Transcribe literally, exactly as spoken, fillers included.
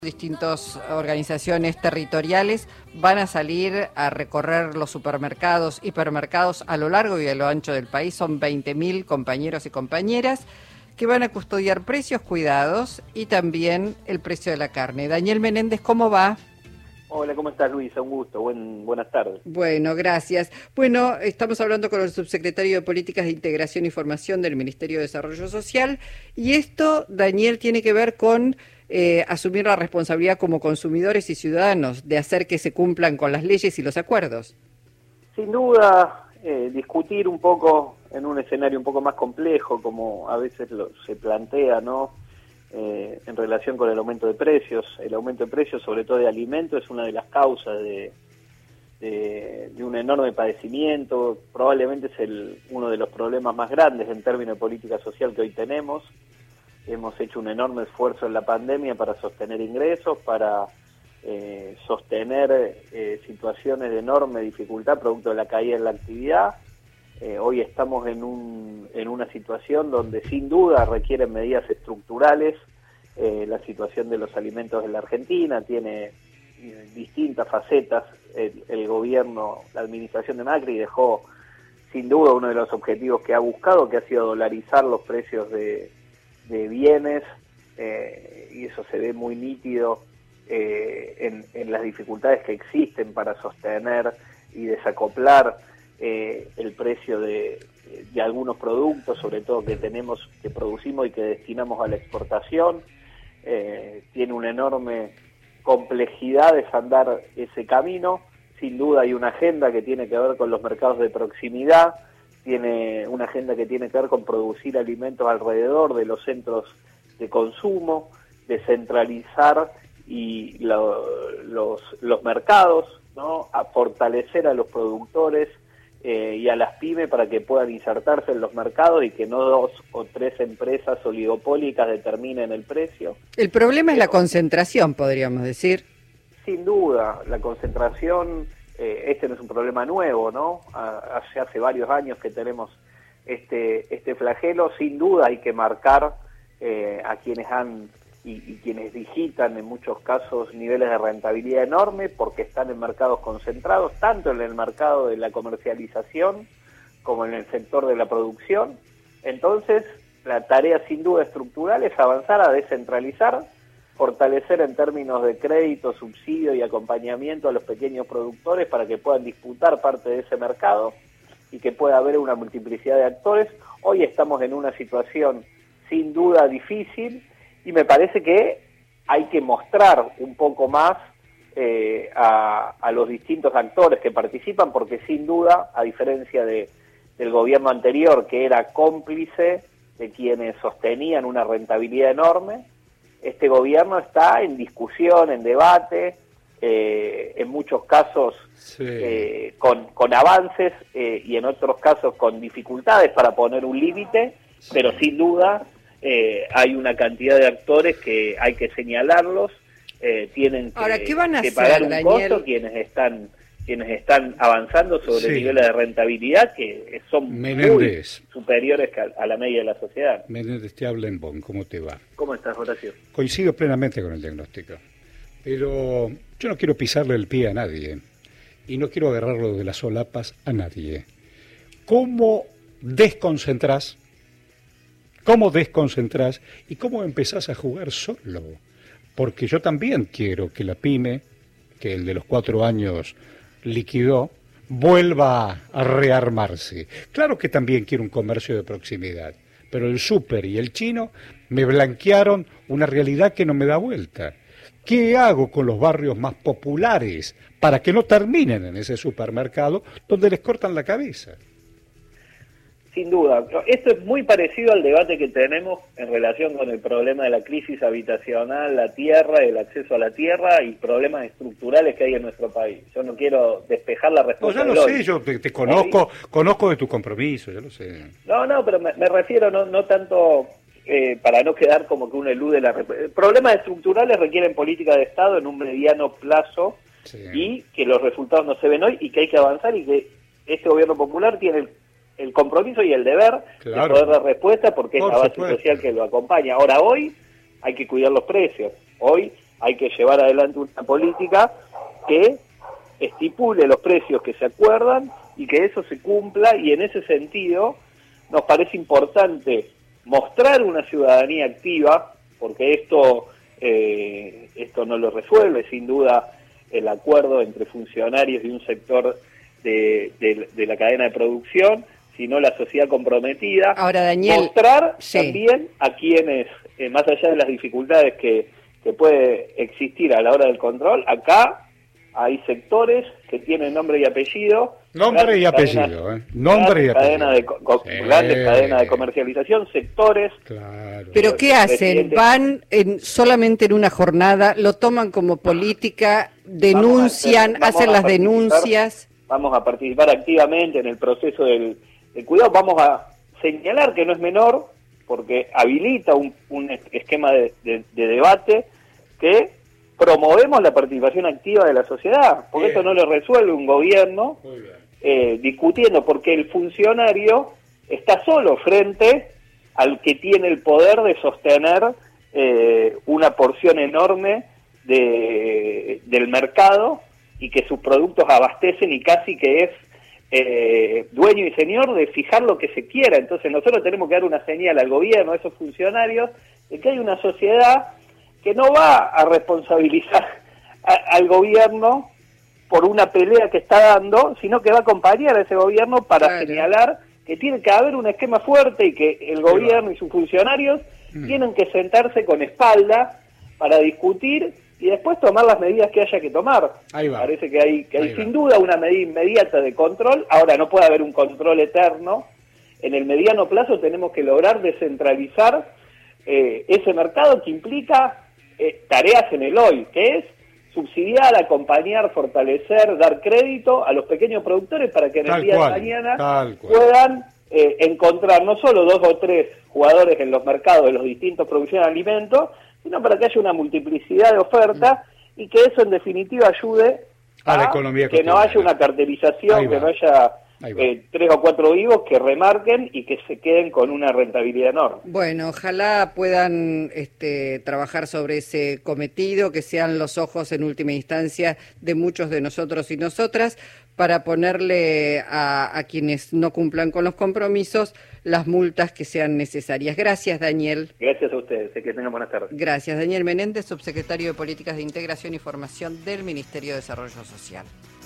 Distintas organizaciones territoriales van a salir a recorrer los supermercados, hipermercados a lo largo y a lo ancho del país. Son veinte mil compañeros y compañeras que van a custodiar precios cuidados y también el precio de la carne. Daniel Menéndez, ¿cómo va? Hola, ¿cómo estás, Luisa? Un gusto. Buen, buenas tardes. Bueno, gracias. Bueno, estamos hablando con el subsecretario de Políticas de Integración y Formación del Ministerio de Desarrollo Social y esto, Daniel, tiene que ver con eh, asumir la responsabilidad como consumidores y ciudadanos de hacer que se cumplan con las leyes y los acuerdos. Sin duda, eh, discutir un poco en un escenario un poco más complejo, como a veces lo, se plantea, ¿no? Eh, en relación con el aumento de precios. El aumento de precios, sobre todo de alimentos, es una de las causas de, de, de un enorme padecimiento. Probablemente es el, uno de los problemas más grandes en términos de política social que hoy tenemos. Hemos hecho un enorme esfuerzo en la pandemia para sostener ingresos, para eh, sostener eh, situaciones de enorme dificultad producto de la caída en la actividad. Eh, hoy estamos en, un, en una situación donde sin duda requieren medidas estructurales. Eh, la situación de los alimentos en la Argentina tiene eh, distintas facetas. El, el gobierno, la administración de Macri dejó sin duda uno de los objetivos que ha buscado, que ha sido dolarizar los precios de, de bienes, eh, y eso se ve muy nítido eh, en, en las dificultades que existen para sostener y desacoplar Eh, el precio de, de algunos productos, sobre todo que tenemos, que producimos y que destinamos a la exportación. Eh, tiene una enorme complejidad desandar ese camino. Sin duda hay una agenda que tiene que ver con los mercados de proximidad, tiene una agenda que tiene que ver con producir alimentos alrededor de los centros de consumo, descentralizar y lo, los, los mercados, ¿no? A fortalecer a los productores Eh, y a las pymes para que puedan insertarse en los mercados y que no dos o tres empresas oligopólicas determinen el precio. El problema es la concentración, podríamos decir. Sin duda, la concentración, eh, este no es un problema nuevo, ¿no? A, hace, hace varios años que tenemos este, este flagelo. Sin duda hay que marcar eh, a quienes han y, y quienes digitan en muchos casos niveles de rentabilidad enormes porque están en mercados concentrados, tanto en el mercado de la comercialización como en el sector de la producción. Entonces, la tarea sin duda estructural es avanzar a descentralizar, fortalecer en términos de crédito, subsidio y acompañamiento a los pequeños productores para que puedan disputar parte de ese mercado y que pueda haber una multiplicidad de actores. Hoy estamos en una situación sin duda difícil, y me parece que hay que mostrar un poco más eh, a, a los distintos actores que participan, porque sin duda, a diferencia de, del gobierno anterior, que era cómplice de quienes sostenían una rentabilidad enorme, este gobierno está en discusión, en debate, eh, en muchos casos sí. eh, con, con avances eh, y en otros casos con dificultades para poner un límite, sí. Pero sin duda Eh, hay una cantidad de actores que hay que señalarlos, eh, tienen que, Ahora, ¿qué van a que hacer, pagar un Daniel? costo quienes están quienes están avanzando sobre sí. niveles de rentabilidad que son Menéndez. muy superiores que a, a la media de la sociedad. Menéndez, te habla en Bonn, ¿cómo te va? ¿Cómo estás, Horacio? Coincido plenamente con el diagnóstico, pero yo no quiero pisarle el pie a nadie y no quiero agarrarlo de las solapas a nadie. ¿Cómo desconcentrás? ¿Cómo desconcentrás y cómo empezás a jugar solo? Porque yo también quiero que la pyme, que el de los cuatro años liquidó, vuelva a rearmarse. Claro que también quiero un comercio de proximidad, pero el súper y el chino me blanquearon una realidad que no me da vuelta. ¿Qué hago con los barrios más populares para que no terminen en ese supermercado donde les cortan la cabeza? Sin duda. Esto es muy parecido al debate que tenemos en relación con el problema de la crisis habitacional, la tierra, el acceso a la tierra y problemas estructurales que hay en nuestro país. Yo no quiero despejar la respuesta. No, ya lo sé, yo te, te conozco, hoy, conozco de tu compromiso, ya lo sé. No, no, pero me, me refiero no, no tanto eh, para no quedar como que uno elude la respuesta. Problemas estructurales requieren política de Estado en un mediano plazo, sí. Y que los resultados no se ven hoy y que hay que avanzar y que este gobierno popular tiene el el compromiso y el deber claro. de poder dar respuesta porque Por es la base supuesto. social que lo acompaña. Ahora, hoy hay que cuidar los precios. Hoy hay que llevar adelante una política que estipule los precios que se acuerdan y que eso se cumpla, y en ese sentido nos parece importante mostrar una ciudadanía activa, porque esto, eh, esto no lo resuelve sin duda el acuerdo entre funcionarios de un sector de, de, de la cadena de producción, sino la sociedad comprometida. Ahora, Daniel, mostrar sí. también a quienes, eh, más allá de las dificultades que, que puede existir a la hora del control, acá hay sectores que tienen nombre y apellido. Nombre y apellido, cadenas, ¿eh? Nombre y apellido. Cadena de, co sí. Grandes cadenas de comercialización, sectores. Claro. ¿Pero qué hacen? Presidente. ¿Van en, solamente en una jornada? ¿Lo toman como política? ¿Denuncian? Vamos a hacer- vamos ¿Hacen a las participar. denuncias? Vamos a participar activamente en el proceso del, del cuidado. Vamos a señalar que no es menor, porque habilita un, un esquema de, de, de debate que promovemos la participación activa de la sociedad, porque Bien. esto no lo resuelve un gobierno Muy bien. eh, discutiendo, porque el funcionario está solo frente al que tiene el poder de sostener eh, una porción enorme de, del mercado, y que sus productos abastecen, y casi que es eh, dueño y señor de fijar lo que se quiera. Entonces nosotros tenemos que dar una señal al gobierno, a esos funcionarios, de que hay una sociedad que no va a responsabilizar a, al gobierno por una pelea que está dando, sino que va a acompañar a ese gobierno para Claro. señalar que tiene que haber un esquema fuerte, y que el gobierno y sus funcionarios Mm. tienen que sentarse con espalda para discutir y después tomar las medidas que haya que tomar. Ahí va. Parece que hay, que hay Ahí sin va. duda una medida inmediata de control. Ahora, no puede haber un control eterno. En el mediano plazo tenemos que lograr descentralizar eh, ese mercado, que implica eh, tareas en el hoy, que es subsidiar, acompañar, fortalecer, dar crédito a los pequeños productores para que en Tal el día cual, de mañana tal cual. puedan eh, encontrar no solo dos o tres jugadores en los mercados de los distintos producciones de alimentos, sino para que haya una multiplicidad de ofertas y que eso en definitiva ayude A la economía que no cotidiana. haya una cartelización, Ahí que va. no haya Ahí va. eh, tres o cuatro vivos que remarquen y que se queden con una rentabilidad enorme. Bueno, ojalá puedan este, trabajar sobre ese cometido, que sean los ojos en última instancia de muchos de nosotros y nosotras, para ponerle a, a quienes no cumplan con los compromisos las multas que sean necesarias. Gracias, Daniel. Gracias a ustedes, que tengan buenas tardes. Gracias, Daniel Menéndez, subsecretario de Políticas de Integración y Formación del Ministerio de Desarrollo Social.